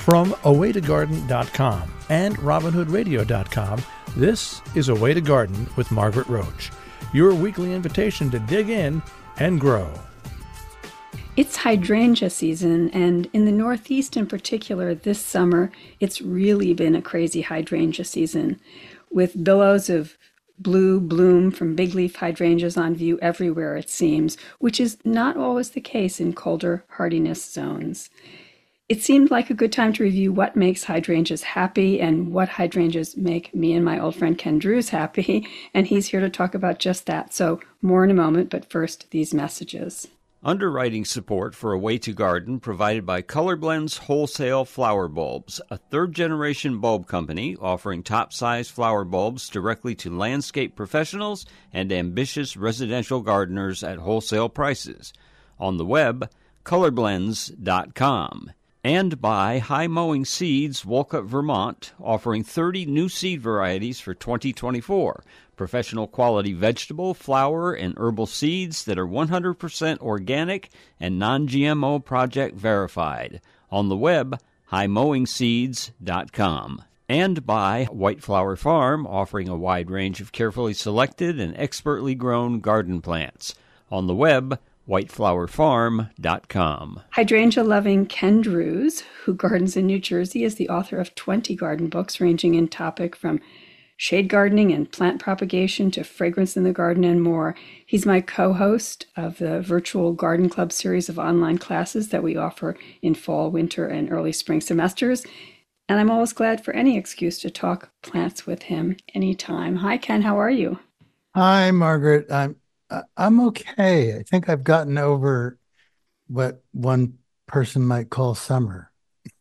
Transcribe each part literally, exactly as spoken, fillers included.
From a way to garden dot com and robin hood radio dot com, this is A Way to Garden with Margaret Roach, your weekly invitation to dig in and grow. It's hydrangea season, and in the Northeast in particular this summer, it's really been a crazy hydrangea season, with billows of blue bloom from big leaf hydrangeas on view everywhere, it seems, which is not always the case in colder hardiness zones. It seemed like a good time to review what makes hydrangeas happy and what hydrangeas make me and my old friend Ken Drews happy, and he's here to talk about just that. So more in a moment, but first, these messages. Underwriting support for A Way to Garden provided by Colorblends Wholesale Flower Bulbs, a third-generation bulb company offering top-size flower bulbs directly to landscape professionals and ambitious residential gardeners at wholesale prices. On the web, colorblends dot com. And by High Mowing Seeds, Wolcott, Vermont, offering thirty new seed varieties for twenty twenty-four. Professional quality vegetable, flower, and herbal seeds that are one hundred percent organic and non-G M O project verified. On the web, high mowing seeds dot com. And by White Flower Farm, offering a wide range of carefully selected and expertly grown garden plants. On the web, white flower farm dot com. Hydrangea-loving Ken Drews, who gardens in New Jersey, is the author of twenty garden books ranging in topic from shade gardening and plant propagation to fragrance in the garden and more. He's my co-host of the virtual Garden Club series of online classes that we offer in fall, winter, and early spring semesters. And I'm always glad for any excuse to talk plants with him anytime. Hi, Ken. How are you? Hi, Margaret. I'm I'm okay. I think I've gotten over what one person might call summer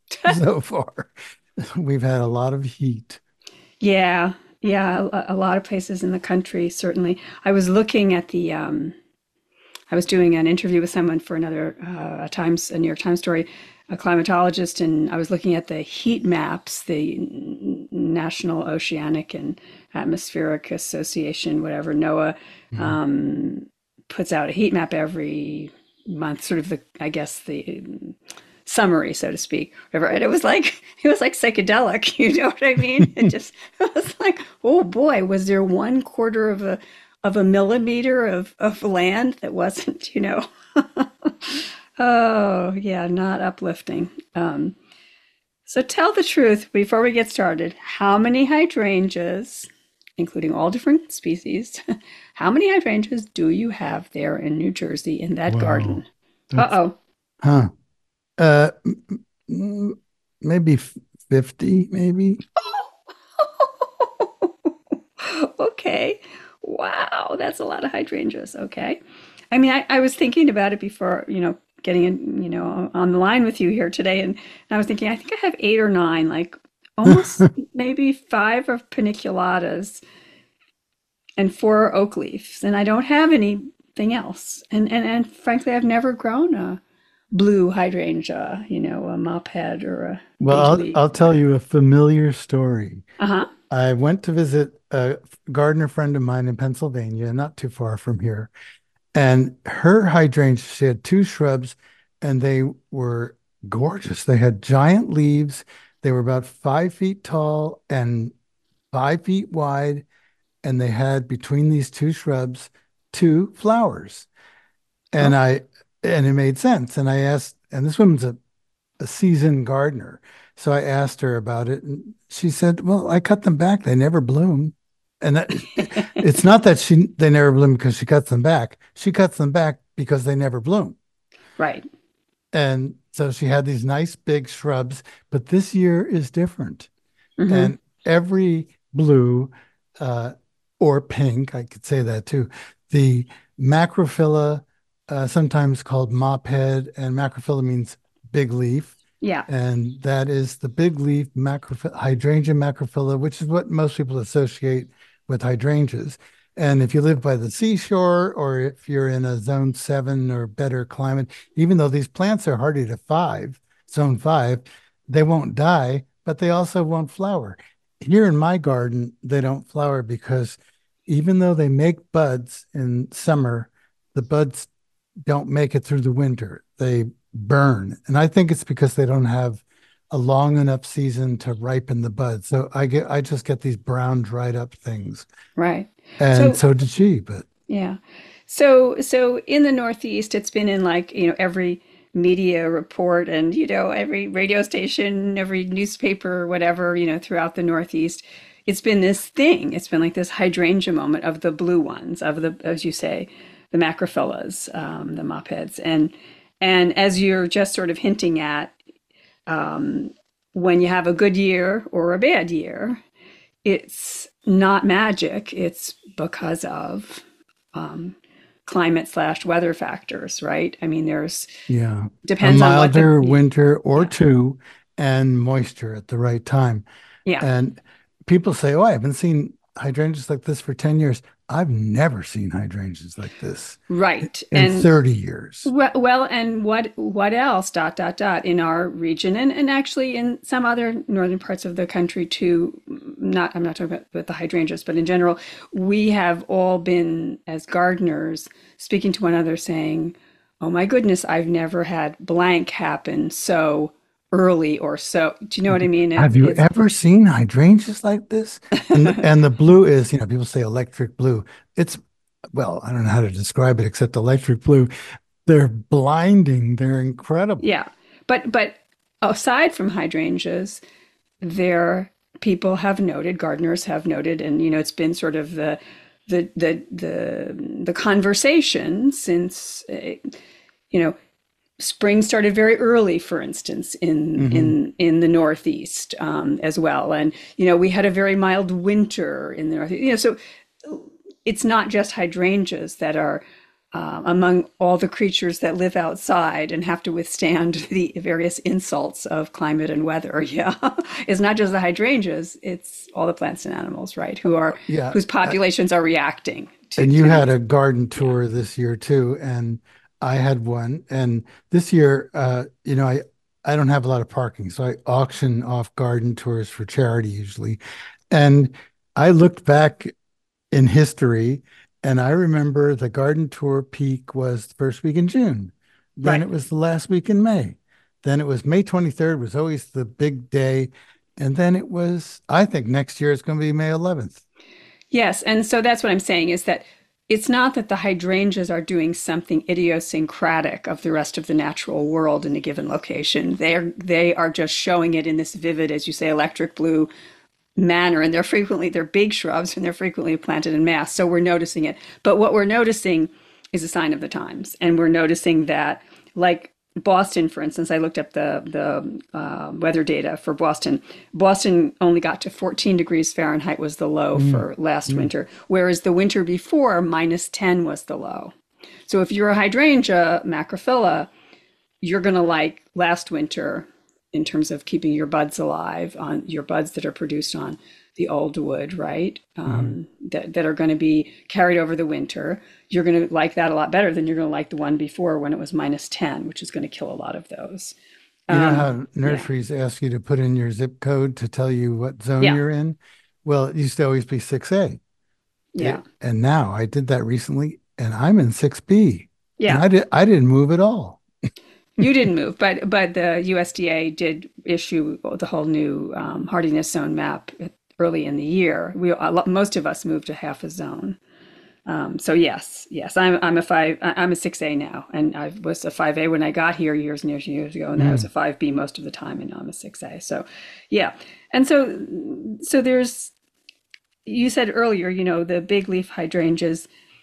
so far. We've had a lot of heat. Yeah, yeah, a, a lot of places in the country, certainly. I was looking at the, um, I was doing an interview with someone for another uh, a Times, a New York Times story, a climatologist, and I was looking at the heat maps, the National Oceanic and Atmospheric Association, whatever, NOAA, mm-hmm. um, puts out a heat map every month, sort of the, I guess, the summary, so to speak, whatever. And it was like, it was like psychedelic, you know what I mean? It just, it was like, oh boy, was there one quarter of a, of a millimeter of, of land that wasn't, you know, oh yeah, not uplifting. Um, so tell the truth before we get started. How many hydrangeas, including all different species, how many hydrangeas do you have there in New Jersey in that Whoa, garden? Uh-oh. Huh. Uh, maybe fifty, maybe. Okay. Wow, that's a lot of hydrangeas. Okay. I mean, I, I was thinking about it before, you know, getting in, you know, on the line with you here today. And, and I was thinking, I think I have eight or nine, like almost maybe five of paniculatas and four oak leaves. And I don't have anything else. And, and, and frankly, I've never grown a blue hydrangea, you know, a mop head or a... Well, I'll, I'll tell you a familiar story. Uh-huh. I went to visit a gardener friend of mine in Pennsylvania, not too far from here. And her hydrangea, she had two shrubs, and they were gorgeous. They had giant leaves. They were about five feet tall and five feet wide. And they had between these two shrubs, two flowers. And oh. I, and it made sense. And I asked, and this woman's a, a seasoned gardener. So I asked her about it. And she said, well, I cut them back. They never bloom. And that, it's not that she they never bloom because she cuts them back. She cuts them back because they never bloom. Right. And so she had these nice big shrubs, but this year is different. Mm-hmm. And every blue uh, or pink, I could say that too, the macrophylla, uh, sometimes called mop head, and macrophylla means big leaf. Yeah. And that is the big leaf macrophylla, hydrangea macrophylla, which is what most people associate with hydrangeas. And if you live by the seashore, or if you're in a zone seven or better climate, even though these plants are hardy to five, zone five, they won't die, but they also won't flower. Here in my garden, they don't flower because even though they make buds in summer, the buds don't make it through the winter. They burn. And I think it's because they don't have a long enough season to ripen the bud. So I get I just get these brown dried up things. Right. And So so did she, but yeah. So so in the Northeast, it's been in like, you know, every media report and, you know, every radio station, every newspaper, whatever, you know, throughout the Northeast. It's been this thing. It's been like this hydrangea moment of the blue ones, of the, as you say, the macrophyllus, um, the mop heads. And and as you're just sort of hinting at, um, when you have a good year or a bad year, it's not magic. It's because of um, climate slash weather factors, right? I mean, there's yeah, a depends on what the milder winter or yeah two and moisture at the right time. yeah And people say, "Oh, I haven't seen hydrangeas like this for ten years." I've never seen hydrangeas like this right in and thirty years. well, well and what what else dot dot dot in our region and and actually in some other northern parts of the country too. Not I'm not talking about, about the hydrangeas, but in general, we have all been as gardeners speaking to one another saying, "Oh my goodness, I've never had blank happen so early or so." Do you know what I mean? It, Have you it's ever seen hydrangeas like this? And and the blue is, you know, people say electric blue. It's, well, I don't know how to describe it except electric blue. They're blinding. They're incredible. yeah, but but aside from hydrangeas, there people have noted, gardeners have noted, and you know it's been sort of the the the the the conversation since uh, you know spring started very early, for instance, in Hmm. in in the Northeast um, as well, and you know we had a very mild winter in the Northeast. You know, so it's not just hydrangeas that are um, among all the creatures that live outside and have to withstand the various insults of climate and weather. Yeah, it's not just the hydrangeas; it's all the plants and animals, right? Who are Yeah. whose uh, populations are reacting to And you to had these. a garden Yeah, tour this year too, and I had one. And this year, uh, you know, I I don't have a lot of parking, so I auction off garden tours for charity usually. And I looked back in history, and I remember the garden tour peak was the first week in June. Then right. it was the last week in May. Then it was May twenty-third was always the big day. And then it was, I think next year it's going to be May eleventh. Yes, and so that's what I'm saying is that it's not that the hydrangeas are doing something idiosyncratic of the rest of the natural world in a given location. They're they are just showing it in this vivid, as you say, electric blue manner, and they're frequently they're big shrubs and they're frequently planted in mass. So we're noticing it. But what we're noticing is a sign of the times, and we're noticing that, like Boston, for instance, I looked up the the uh, weather data for Boston. Boston only got to fourteen degrees Fahrenheit was the low Mm, for last mm. winter, whereas the winter before minus ten was the low. So if you're a hydrangea macrophylla, you're going to like last winter in terms of keeping your buds alive on your buds that are produced on the old wood, right? Mhm. Um, that, that are going to be carried over the winter. You're going to like that a lot better than you're going to like the one before when it was minus ten, which is going to kill a lot of those. You know Um, how yeah, nurseries ask you to put in your zip code to tell you what zone yeah, you're in? Well, it used to always be six A. yeah, It, and now I did that recently and I'm in six B. And yeah. I did I didn't move at all. You didn't move, but but the U S D A did issue the whole new um, hardiness zone map early in the year. We a lot, most of us moved to half a zone. Um, so yes, yes, I'm I'm a five. I- I'm a six A now, and I was a five A when I got here years and years and years ago, and then I was a Mm. five B most of the time, and now I'm a six A. So, yeah, and so so there's you said earlier, you know, the big leaf hydrangeas.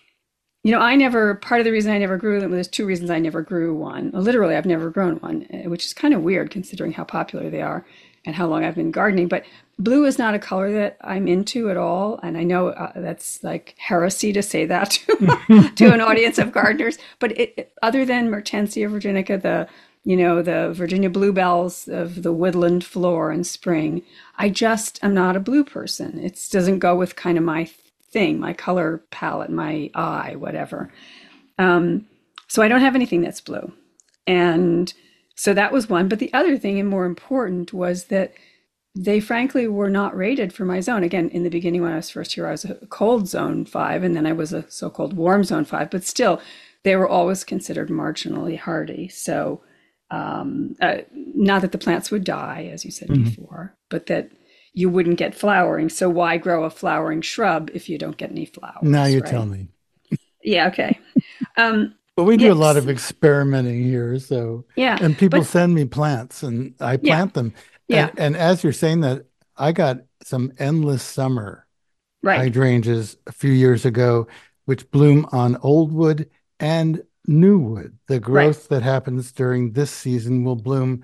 You know, I never, part of the reason I never grew them, there's two reasons I never grew one. Literally, I've never grown one, eh, which is kind of weird considering how popular they are and how long I've been gardening. But blue is not a color that I'm into at all. And I know uh, that's like heresy to say that to, to an audience of gardeners. But it, it- other than Mertensia virginica, the, you know, the Virginia bluebells of the woodland floor in spring, I just am not a blue person. It doesn't go with kind of my thing, my color palette, my eye, whatever. Um, so I don't have anything that's blue. And so that was one. But the other thing, and more important, was that they frankly were not rated for my zone. Again, in the beginning, when I was first here, I was a cold zone five, and then I was a so called warm zone five, but still, they were always considered marginally hardy. So um, uh, not that the plants would die, as you said Mhm. before, but that you wouldn't get flowering. So why grow a flowering shrub if you don't get any Now flowers, you tell right? me. Yeah, okay. Um, But we do a lot yes, of experimenting here, so yeah, and people but send me plants and I yeah, plant them. yeah, And and as you're saying that, I got some endless summer right, hydrangeas a few years ago, which bloom on old wood and new wood. The right, growth that happens during this season will bloom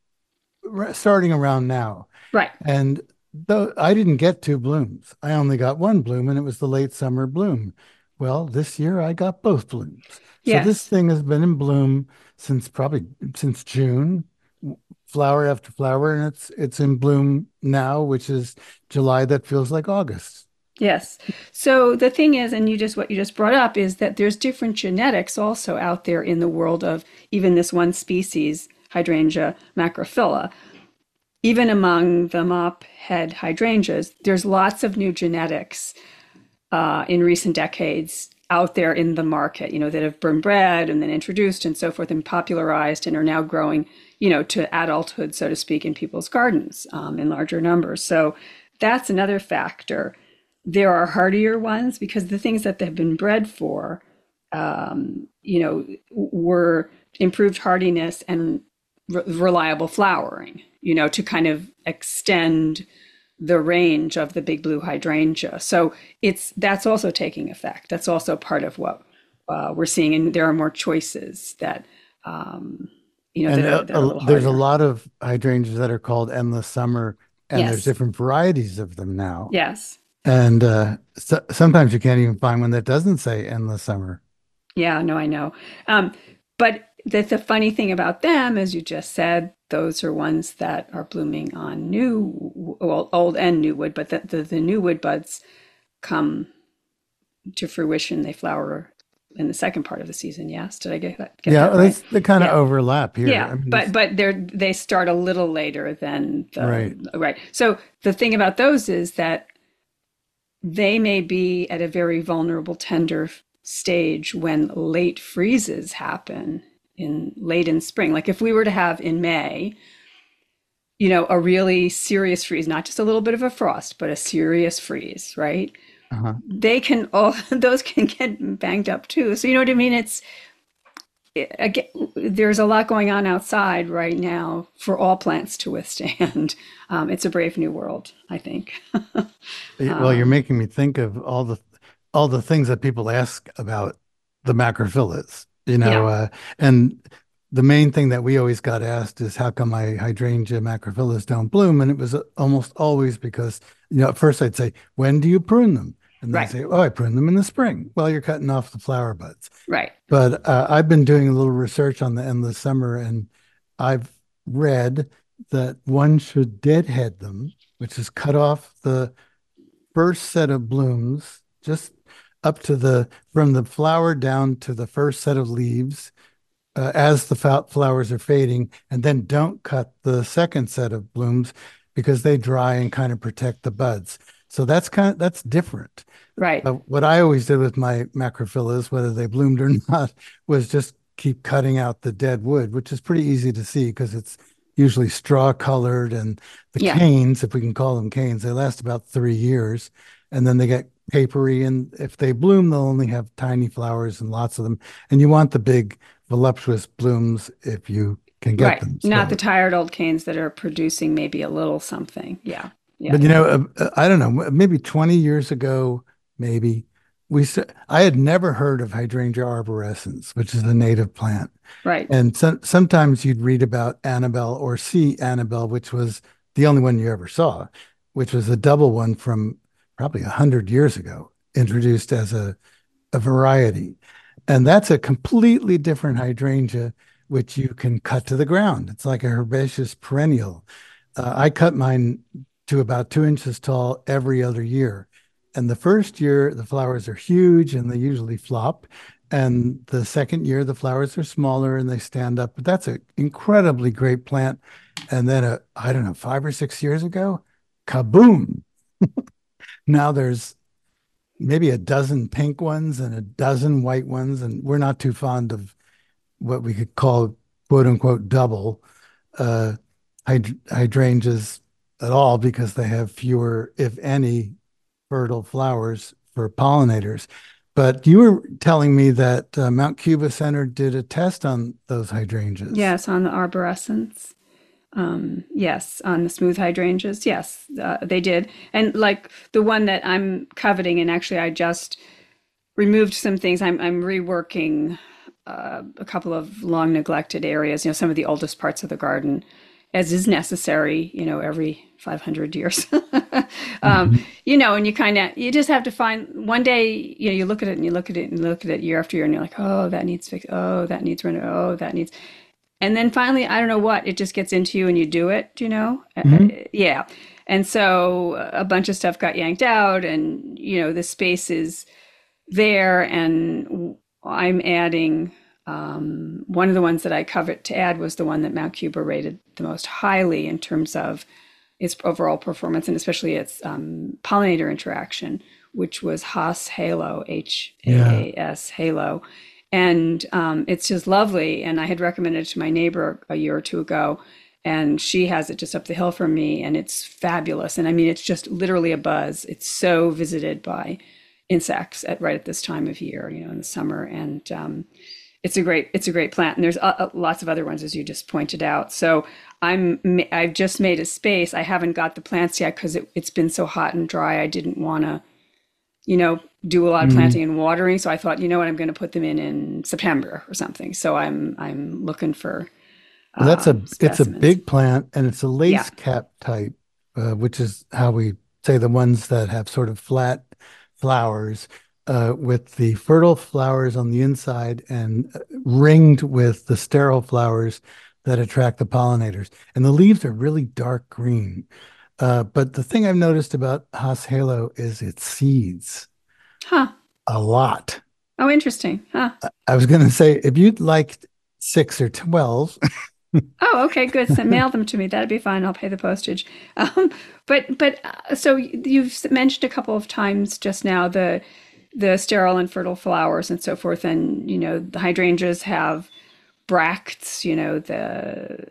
r- starting around now. right. And though I didn't get two blooms, I only got one bloom, and it was the late summer bloom. Well, this year I got both blooms. So this Yes, thing has been in bloom since probably since June, w- flower after flower, and it's it's in bloom now, which is July. That feels like August. yes. So the thing is, and you just what you just brought up is that there's different genetics also out there in the world of even this one species, Hydrangea macrophylla. Even among the mop head hydrangeas, there's lots of new genetics uh, in recent decades out there in the market, you know, that have been bred and then introduced and so forth and popularized and are now growing, you know, to adulthood, so to speak, in people's gardens um, in larger numbers. So that's another factor. There are hardier ones because the things that they've been bred for, um, you know, were improved hardiness and re- reliable flowering, you know, to kind of extend the range of the big blue hydrangea. So it's that's also taking effect. That's also part of what uh, we're seeing, and there are more choices that um, you know And that are uh, that are a uh, little there's a hardier. lot of hydrangeas that are called endless summer, and there's Yes, different varieties of them now. yes, And uh, so, sometimes you can't even find one that doesn't say endless summer. yeah. No, I know. Um, but the, the funny thing about them, as you just said, those are ones that are blooming on new, well, old and new wood, but the, the, the new wood buds come to fruition. They flower in the second part of the season. Yes, did I get that get Yeah, that right? that's they kind of Yeah, overlap here. yeah. I mean, But it's but they're they start a little later than right. the right. So the thing about those is that they may be at a very vulnerable, tender stage when late freezes happen in late in spring. Like if we were to have in May, you know, a really serious freeze, not just a little bit of a frost, but a serious freeze, right? Uh-huh. They can all those can get banged up too. So you know what I mean? It's it, again, there's a lot going on outside right now for all plants to withstand. Um, it's a brave new world, I think. Y- Well, you're um, making me think of all the all the things that people ask about the macrophyllis, you know, yeah, uh, and the main thing that we always got asked is how come my hydrangea macrophyllis don't bloom? And it was uh, almost always because, you know, at first I'd say, when do you prune them? And they right, say, oh, I prune them in the spring. Well, you're cutting off the flower buds. right, But uh, I've been doing a little research on the endless summer, and I've read that one should deadhead them, which is cut off the first set of blooms, just up to the from the flower down to the first set of leaves uh, as the flowers are fading, and then don't cut the second set of blooms because they dry and kind of protect the buds. So that's kind of that's different. right. Uh, what I always did with my macrophyllas, whether they bloomed or not, was just keep cutting out the dead wood, which is pretty easy to see because it's usually straw colored. And the Yeah, canes, if we can call them canes, they last about three years and then they get papery. And if they bloom, they'll only have tiny flowers and lots of them. And you want the big, voluptuous blooms if you can get right. them. Not the So, tired old canes that are producing maybe a little something. Yeah, yeah, but you know, uh, uh, I don't know, maybe twenty years ago, maybe we s- I had never heard of Hydrangea arborescens, which is a native plant. right. And so, sometimes you'd read about Annabelle or see Annabelle, which was the only one you ever saw, which was a double one from probably a hundred years ago, introduced as a, a variety. And that's a completely different hydrangea, which you can cut to the ground. It's like a herbaceous perennial. Uh, I cut mine to about two inches tall every other year. And the first year, the flowers are huge and they usually flop. And the second year, the flowers are smaller and they stand up. But that's an incredibly great plant. And then, a, I don't know, five or six years ago, kaboom. Now there's maybe a dozen pink ones and a dozen white ones. And we're not too fond of what we could call quote unquote double uh, hyd- hydrangeas at all because they have fewer, if any, fertile flowers for pollinators. But you were telling me that uh, Mount Cuba Center did a test on those hydrangeas. Yes, on the arborescens. Um, yes, on the smooth hydrangeas. Yes, uh, they did. And like the one that I'm coveting, and actually I just removed some things. I'm I'm reworking uh, a couple of long neglected areas, you know, some of the oldest parts of the garden, as is necessary, you know, every five hundred years. um, Mhm. you know, and you kind of, you just have to find one day, you know, you look at it and you look at it and you look at it year after year and you're like, oh, that needs fixed. Oh, that needs reno. Oh, that needs. And then finally, I don't know what, it just gets into you and you do it, you know? Uh, uh, Mhm. yeah. And so uh, a bunch of stuff got yanked out and, you know, the space is there and I'm adding um, one of the ones that I covet to add was the one that Mount Cuba rated the most highly in terms of its overall performance and especially its um, pollinator interaction, which was Haas Halo, H A Yeah. A S Halo. And um, it's just lovely. And I had recommended it to my neighbor a year or two ago, and she has it just up the hill from me, and it's fabulous. And I mean, it's just literally a buzz. It's so visited by insects at right at this time of year, you know, in the summer. And um, it's a great it's a great plant. And there's uh, uh, lots of other ones as you just pointed out. So I'm ma- I've just made a space. I haven't got the plants yet because it, it's been so hot and dry. I didn't want to, you know, do a lot of Mhm. planting and watering. So I thought, you know what, I'm going to put them in in September or something. So I'm I'm looking for Well, that's a um, it's a specimens. big plant and it's a Yeah, lace cap type, uh, which is how we say the ones that have sort of flat flowers uh, with the fertile flowers on the inside and uh, ringed with the sterile flowers that attract the pollinators. And the leaves are really dark green. Uh, but the thing I've noticed about Haas Halo is it seeds huh. a lot. Oh, interesting. Huh. I was going to say, if you'd like six or twelve, Oh, okay, good. So mail them to me. That'd be fine. I'll pay the postage. Um, but but uh, so you've mentioned a couple of times just now the the sterile and fertile flowers and so forth, and you know the hydrangeas have bracts. You know the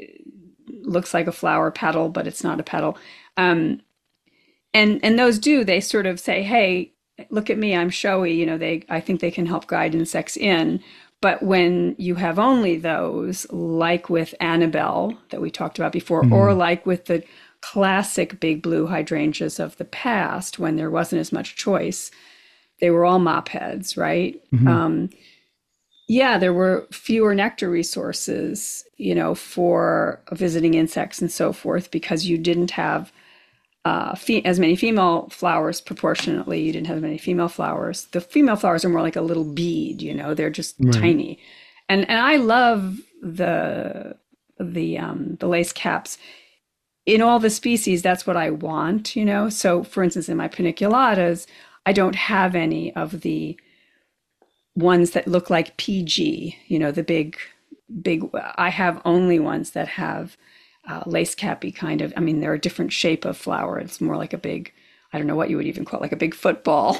looks like a flower petal, but it's not a petal. Um, and and those do they sort of say, hey, look at me, I'm showy. You know, they I think they can help guide insects in. But when you have only those, like with Annabelle that we talked about before, or Mhm. like with the classic big blue hydrangeas of the past, when there wasn't as much choice, they were all mop heads, right? Mhm. Um, yeah, there were fewer nectar resources, you know, for visiting insects and so forth, because you didn't have uh, fe- as many female flowers proportionately. You didn't have as many female flowers. The female flowers are more like a little bead, you know, they're just Right. tiny. And and I love the the um, the lace caps in all the species. That's what I want, you know. So, for instance, in my paniculatas, I don't have any of the ones that look like P G, you know, the big, big. I have only ones that have uh, lace cappy kind of. I mean, they're a different shape of flower. It's more like a big, I don't know what you would even call it, like a big football.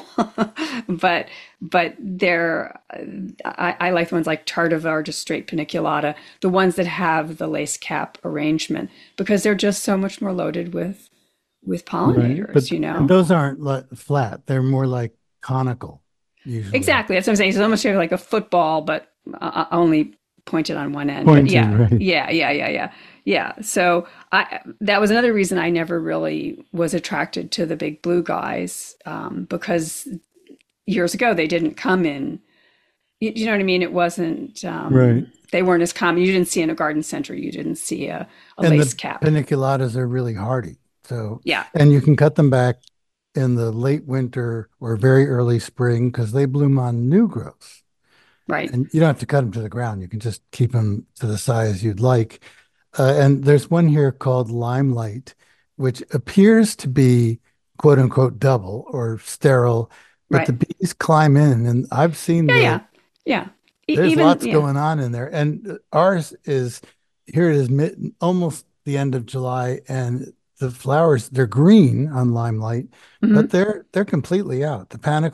but but they're, I, I like the ones like Tardiva or just straight paniculata, the ones that have the lace cap arrangement, because they're just so much more loaded with with Right. pollinators, But you and know. those aren't like flat. They're more like conical usually. Exactly. That's what I'm saying. It's almost shaped like a football, but uh, only pointed on one end. But Pointed, yeah, right. yeah, yeah, yeah, yeah, yeah. So I that was another reason I never really was attracted to the big blue guys, um, because years ago they didn't come in. You, you know what I mean? It wasn't. Right. Um, they weren't as common. You didn't see in a garden center. You didn't see a, a And lace the cap. paniculatas are really hardy. So, Yeah. and you can cut them back in the late winter or very early spring because they bloom on new growth. Right. And you don't have to cut them to the ground. You can just keep them to the size you'd like. Uh, and there's one here called Limelight, which appears to be quote unquote double or sterile, but the Right. bees climb in, and I've seen Yeah. the Yeah. Yeah. E- there's even lots yeah. going on in there. And ours is here it is mid, almost the end of July, and the flowers they're green on Limelight, but Hmm. they're they're completely out. The panicle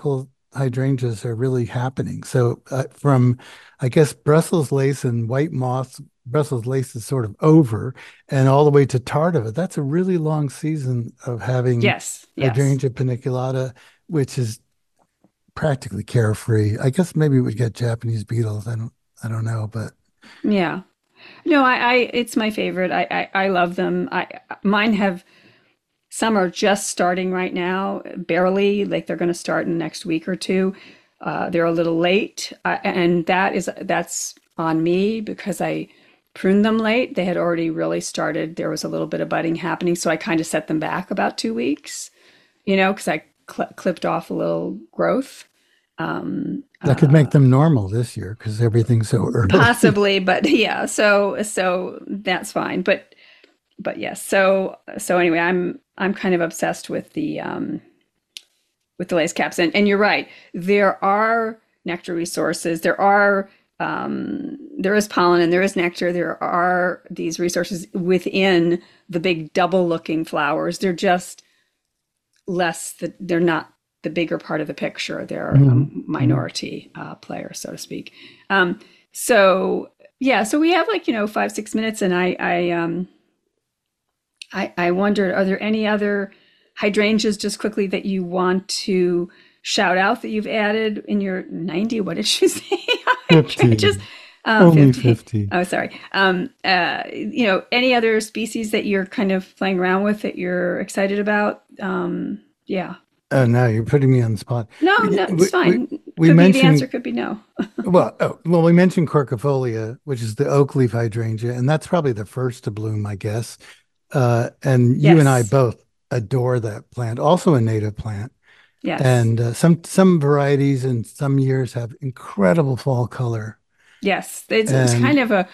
hydrangeas are really happening. So uh, from, I guess, Brussels lace and white moss, Brussels lace is sort of over, and all the way to tardiva. That's a really long season of having Yes, yes. hydrangea paniculata, which is practically carefree. I guess maybe we get Japanese beetles. I don't, I don't know, but Yeah. No, I, I it's my favorite. I, I, I love them. I mine have some are just starting right now, barely, like they're going to start in the next week or two. Uh, they're a little late, uh, and that is that's on me because I pruned them late. They had already really started. There was a little bit of budding happening, so I kind of set them back about two weeks, you know, because I cl clipped off a little growth. Um, that could make them normal this year because everything's so early. Possibly, but yeah, so so that's fine. But but yes, so so anyway, I'm I'm kind of obsessed with the um with the lace caps. And and you're right. There are nectar resources. There are um there is pollen and there is nectar. There are these resources within the big double looking flowers. They're just less that they're not the bigger part of the picture. They're a Mhm. minority uh, player, so to speak. Um, so yeah, so we have like, you know, five, six minutes, and I I um I, I wondered, are there any other hydrangeas just quickly that you want to shout out that you've added in your ninety? What did you say? Hydrangeas? fifty. Um, Only fifty. fifty. Oh, sorry. Um, uh, you know, any other species that you're kind of playing around with that you're excited about? Um, yeah. Oh, no, you're putting me on the spot. No, We, no, we, it's we, fine. we Could be the answer, mentioned, could be no. well, oh, well, we mentioned Corkifolia, which is the oak leaf hydrangea, and that's probably the first to bloom, I guess. Uh, and you and I Yes. both adore that plant, also a native plant. Yes. And uh, some some varieties in some years have incredible fall color. Yes. It's, it's kind And of a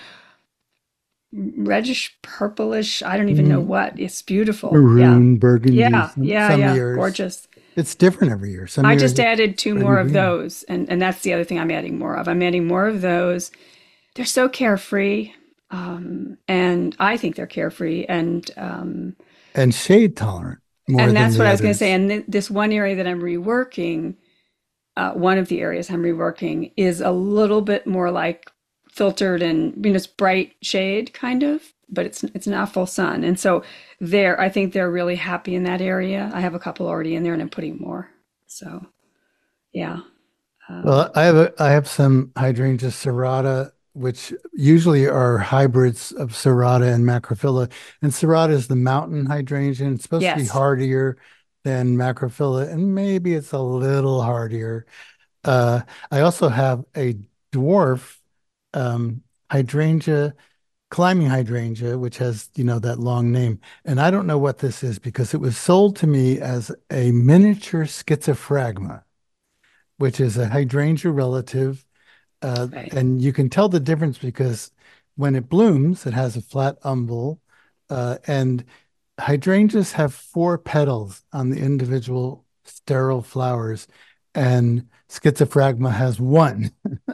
reddish purplish. I don't even know mm, what. It's beautiful. Yeah. maroon, burgundy, Yeah. some, Yeah. some Yeah. years. Gorgeous. It's different every year. Some I years just it's added two brighter more of green. those. And, and that's the other thing I'm adding more of. I'm adding more of those. They're so carefree. Um, and I think they're carefree. And, um, And shade tolerant more and than that's the what I was going to say. others. And th this one area that I'm reworking, uh, one of the areas I'm reworking is a little bit more like filtered and, you know, it's bright shade kind of, but it's it's not full sun. And so there, I think they're really happy in that area. I have a couple already in there, and I'm putting more. So yeah, um, Well, I have a, I have some hydrangea serrata, which usually are hybrids of serrata and macrophylla. And serrata is the mountain hydrangea, and it's supposed to be yes, hardier than macrophylla, and maybe it's a little hardier. Uh, I also have a dwarf um, hydrangea, climbing hydrangea, which has, you know, that long name. And I don't know what this is because it was sold to me as a miniature schizophragma, which is a hydrangea relative. Uh, right. and you can tell the difference because when it blooms, it has a flat umbel. Uh, and hydrangeas have four petals on the individual sterile flowers, and schizophragma has one.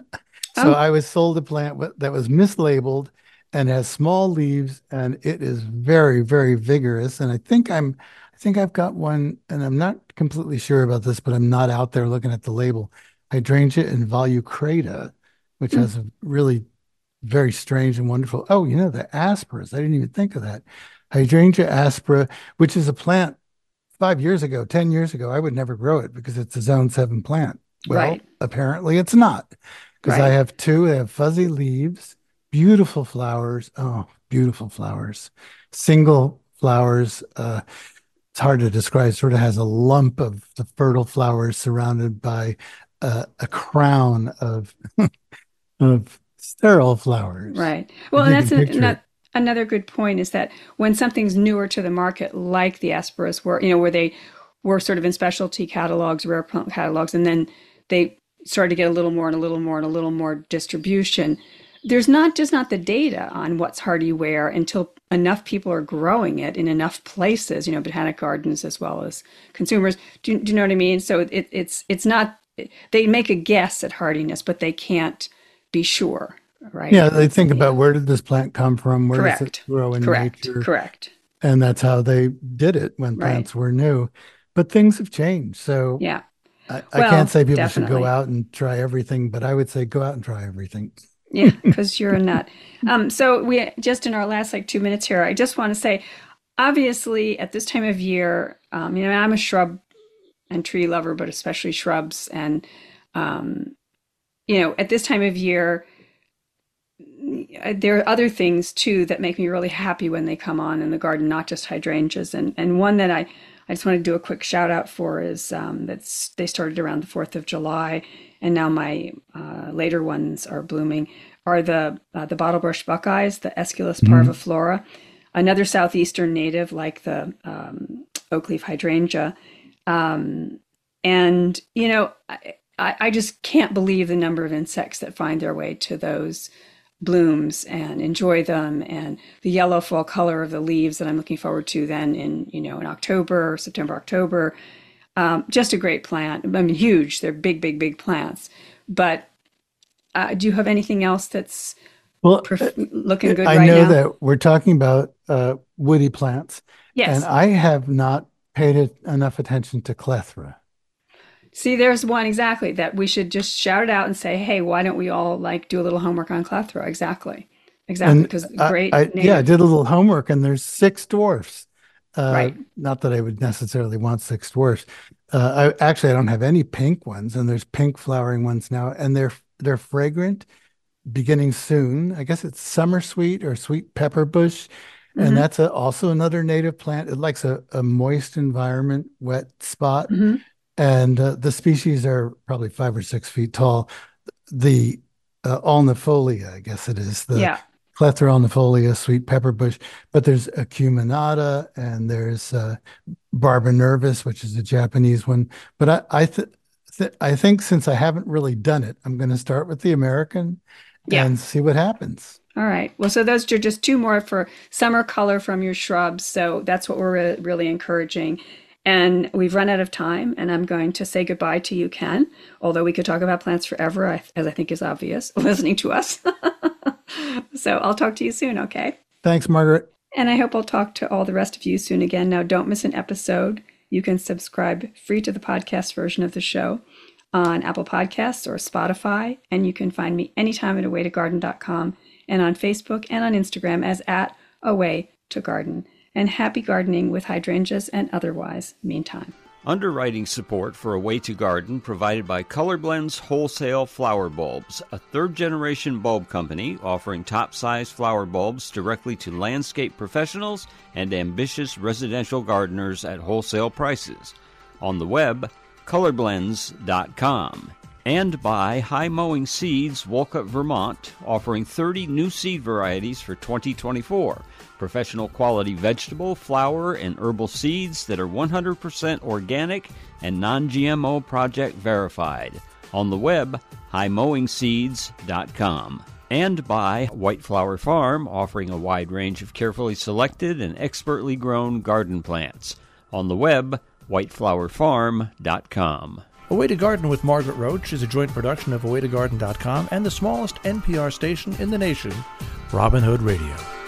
So Oh, I was sold a plant that was mislabeled and has small leaves, and it is very, very vigorous. And I think I'm, I think I've got one, and I'm not completely sure about this, but I'm not out there looking at the label. Hydrangea involucrata, which hmm. has a really very strange and wonderful. Oh, you know, the asperas. I didn't even think of that. Hydrangea aspera, which is a plant five years ago, ten years ago, I would never grow it because it's a zone seven plant. Well, Right, apparently it's not because I right. have two. They have fuzzy leaves, beautiful flowers. Oh, beautiful flowers. Single flowers. Uh, it's hard to describe. Sort of has a lump of the fertile flowers surrounded by uh, a crown of of sterile flowers. Right. Well, If and you that's can an, picture it. not, another good point is that when something's newer to the market, like the Asperas were, you know, where they were sort of in specialty catalogs, rare plant catalogs, and then they started to get a little more and a little more and a little more distribution. There's not just not the data on what's hardy where until enough people are growing it in enough places, you know, botanic gardens as well as consumers. Do, you- do you know what I mean? So it, it's it's not they make a guess at hardiness, but they can't be sure, right? Yeah, they That's, think about yeah, where did this plant come from? Where does it correct, grow in correct, nature? correct. And that's how they did it when Right. plants were new. But things have changed. So Yeah. I, I Well, can't say people should definitely. go out and try everything, but I would say go out and try everything. Yeah, because you're a nut. Um, so we just in our last like two minutes here, I just want to say, obviously at this time of year, um, you know, I'm a shrub and tree lover, but especially shrubs. And, um, you know, at this time of year, there are other things too that make me really happy when they come on in the garden, not just hydrangeas. And and one that I, I just want to do a quick shout out for is um, that's they started around the fourth of July, and now my uh, later ones are blooming, are the uh, the bottlebrush buckeyes, the Aesculus parviflora, another southeastern native like the um, oakleaf hydrangea. Um, and, you know, I, I just can't believe the number of insects that find their way to those blooms and enjoy them, and the yellow fall color of the leaves that I'm looking forward to then in, you know, in October, September, October. Um, just a great plant. I mean, huge. They're big, big, big plants. But uh, do you have anything else that's Well, perf- looking good I right know now? that we're talking about uh, woody plants, Yes. and I have not paid it enough attention to clethra. See, there's one exactly that we should just shout it out and say, hey, why don't we all like do a little homework on clethra? Exactly. Exactly. And Because I, great I yeah, I native. did a little homework, and there's six dwarfs. Uh, Right. not that I would necessarily want six dwarfs. Uh, I actually I don't have any pink ones, and there's pink flowering ones now, and they're they're fragrant, beginning soon. I guess it's summer sweet or sweet pepper bush, and Mm-hmm. that's a, also another native plant. It likes a, a moist environment, wet spot, Mm-hmm. and uh, the species are probably five or six feet tall. The uh, alnifolia, I guess it is the Yeah. clethra alnifolia, sweet pepper bush. But there's acuminata, and there's uh, barbonervis, which is a Japanese one. But I I, th- th- I think since I haven't really done it, I'm going to start with the American Yeah. and see what happens. All right. Well, so those are just two more for summer color from your shrubs. So that's what we're re- really encouraging. And we've run out of time, and I'm going to say goodbye to you, Ken. Although we could talk about plants forever, I- as I think is obvious, listening to us. So I'll talk to you soon, okay? Thanks, Margaret. And I hope I'll talk to all the rest of you soon again. Now, don't miss an episode. You can subscribe free to the podcast version of the show on Apple Podcasts or Spotify. And you can find me anytime at away to garden dot com and on Facebook and on Instagram as at away to garden. And happy gardening with hydrangeas and otherwise, meantime. Underwriting support for A Way to Garden provided by Colorblends Wholesale Flower Bulbs, a third-generation bulb company offering top-size flower bulbs directly to landscape professionals and ambitious residential gardeners at wholesale prices. On the web, colorblends dot com. And by High Mowing Seeds, Wolcott, Vermont, offering thirty new seed varieties for twenty twenty-four. Professional quality vegetable, flower, and herbal seeds that are one hundred percent organic and non-G M O project verified. On the web, high mowing seeds dot com. And by White Flower Farm, offering a wide range of carefully selected and expertly grown garden plants. On the web, white flower farm dot com. A Way to Garden with Margaret Roach is a joint production of away to garden dot com and the smallest N P R station in the nation, Robin Hood Radio.